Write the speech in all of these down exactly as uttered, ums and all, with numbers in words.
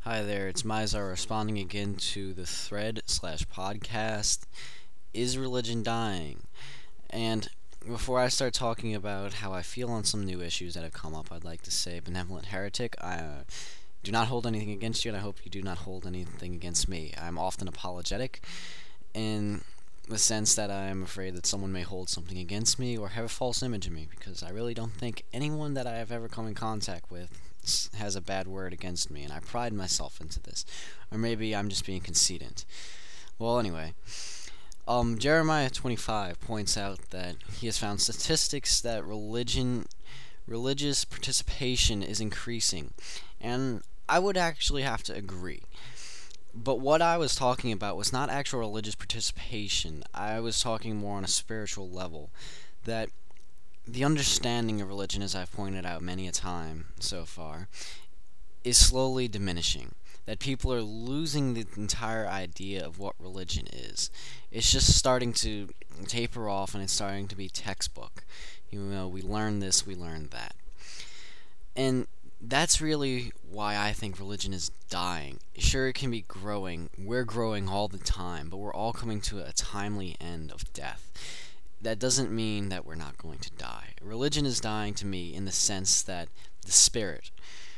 Hi there, it's Mizar responding again to the thread slash podcast, Is Religion Dying? And before I start talking about how I feel on some new issues that have come up, I'd like to say, Benevolent Heretic, I uh, do not hold anything against you, and I hope you do not hold anything against me. I'm often apologetic in the sense that I'm afraid that someone may hold something against me or have a false image of me, because I really don't think anyone that I have ever come in contact with has a bad word against me, and I pride myself into this. Or maybe I'm just being conceited. Well, anyway, um, Jeremiah twenty-five points out that he has found statistics that religion, religious participation is increasing, and I would actually have to agree. But what I was talking about was not actual religious participation. I was talking more on a spiritual level. That the understanding of religion, as I've pointed out many a time so far, is slowly diminishing. That people are losing the entire idea of what religion is. It's just starting to taper off, and it's starting to be textbook. You know, we learn this, we learn that. And that's really why I think religion is dying. Sure, it can be growing. We're growing all the time, but we're all coming to a timely end of death. That doesn't mean that we're not going to die. Religion is dying to me in the sense that the spirit,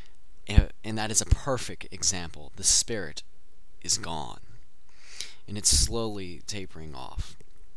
and that is a perfect example, the spirit is gone. And it's slowly tapering off.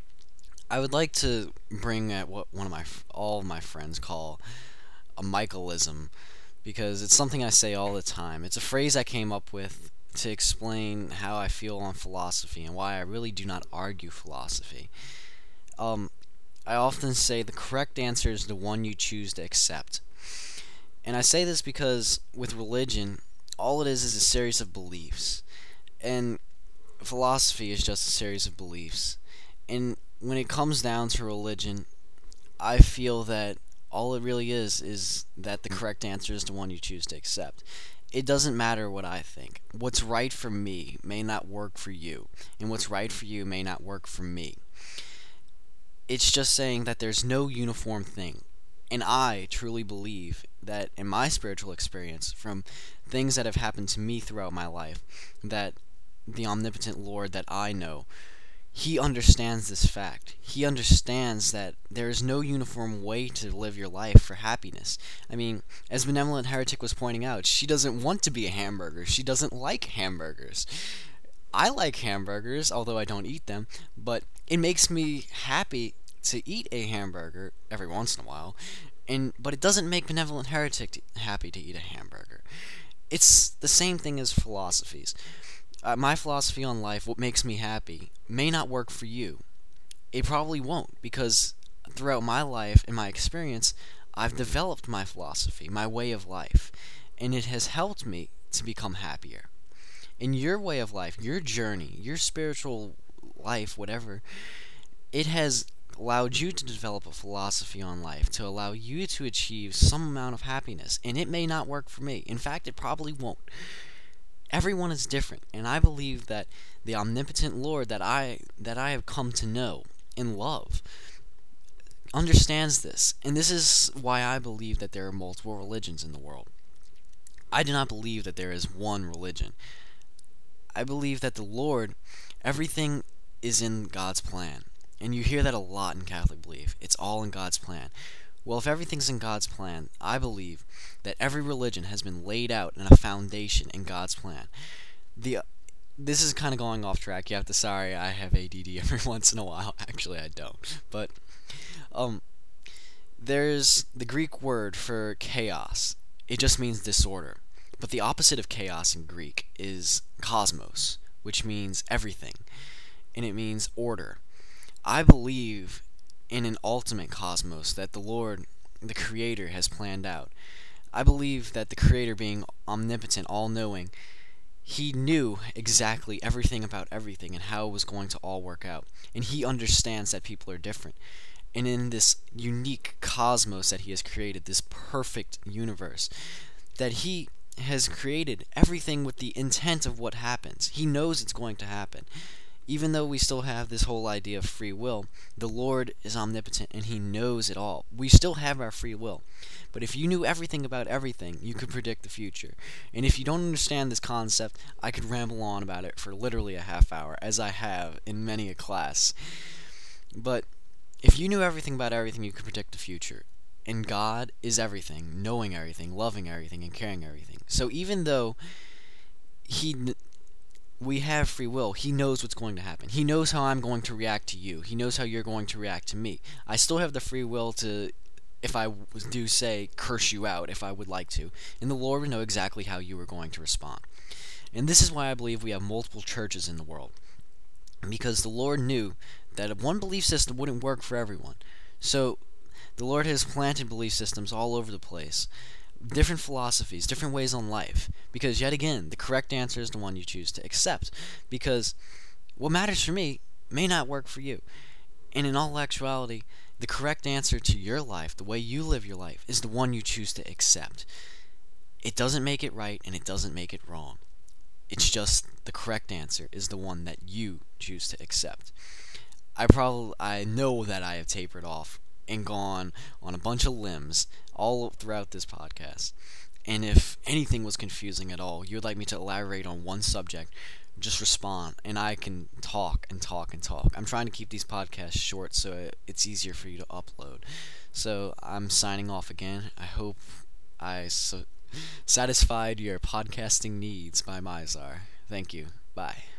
I would like to bring at what one of my all of my friends call a Michaelism, because it's something I say all the time. It's a phrase I came up with to explain how I feel on philosophy and why I really do not argue philosophy. Um, I often say the correct answer is the one you choose to accept. And I say this because with religion, all it is is a series of beliefs. And philosophy is just a series of beliefs. And when it comes down to religion, I feel that all it really is is that the correct answer is the one you choose to accept. It doesn't matter what I think. What's right for me may not work for you, and what's right for you may not work for me. It's just saying that there's no uniform thing. And I truly believe that in my spiritual experience, from things that have happened to me throughout my life, that the omnipotent Lord that I know, He understands this fact. He understands that there is no uniform way to live your life for happiness. I mean, as Benevolent Heretic was pointing out, she doesn't want to be a hamburger. She doesn't like hamburgers. I like hamburgers, although I don't eat them, but it makes me happy to eat a hamburger every once in a while, and but it doesn't make Benevolent Heretic happy to eat a hamburger. It's the same thing as philosophies. Uh, my philosophy on life, what makes me happy, may not work for you. It probably won't, because throughout my life and my experience, I've developed my philosophy, my way of life, and it has helped me to become happier. In your way of life, your journey, your spiritual life, whatever, it has allowed you to develop a philosophy on life to allow you to achieve some amount of happiness, and it may not work for me. In fact, it probably won't. Everyone is different, and I believe that the omnipotent Lord that I that I have come to know and love understands this, and this is why I believe that there are multiple religions in the world. I do not believe that there is one religion. I believe that the Lord, everything is in God's plan, and you hear that a lot in Catholic belief. It's all in God's plan. Well, if everything's in God's plan, I believe that every religion has been laid out in a foundation in God's plan. The this is kind of going off track. You have to sorry, I have A D D every once in a while. Actually, I don't. But um there's the Greek word for chaos. It just means disorder. But the opposite of chaos in Greek is cosmos, which means everything, and it means order. I believe in an ultimate cosmos that the Lord, the Creator, has planned out. I believe that the Creator, being omnipotent, all-knowing, He knew exactly everything about everything and how it was going to all work out. And He understands that people are different. And in this unique cosmos that He has created, this perfect universe, that He has created everything with the intent of what happens. He knows it's going to happen. Even though we still have this whole idea of free will, the Lord is omnipotent and He knows it all. We still have our free will. But if you knew everything about everything, you could predict the future. And if you don't understand this concept, I could ramble on about it for literally a half hour, as I have in many a class. But if you knew everything about everything, you could predict the future. And God is everything, knowing everything, loving everything, and caring everything. So even though He we have free will. He knows what's going to happen. He knows how I'm going to react to you. He knows how you're going to react to me. I still have the free will to, if I do say, curse you out if I would like to. And the Lord would know exactly how you are going to respond. And this is why I believe we have multiple churches in the world. Because the Lord knew that one belief system wouldn't work for everyone. So the Lord has planted belief systems all over the place. Different philosophies, different ways on life. Because yet again, the correct answer is the one you choose to accept. Because what matters for me may not work for you. And in all actuality, the correct answer to your life, the way you live your life, is the one you choose to accept. It doesn't make it right and it doesn't make it wrong. It's just the correct answer is the one that you choose to accept. I probably I know that I have tapered off and gone on a bunch of limbs all throughout this podcast. And if anything was confusing at all, you'd like me to elaborate on one subject, just respond, and I can talk and talk and talk. I'm trying to keep these podcasts short so it's easier for you to upload. So I'm signing off again. I hope I so satisfied your podcasting needs by Mizar. Thank you. Bye.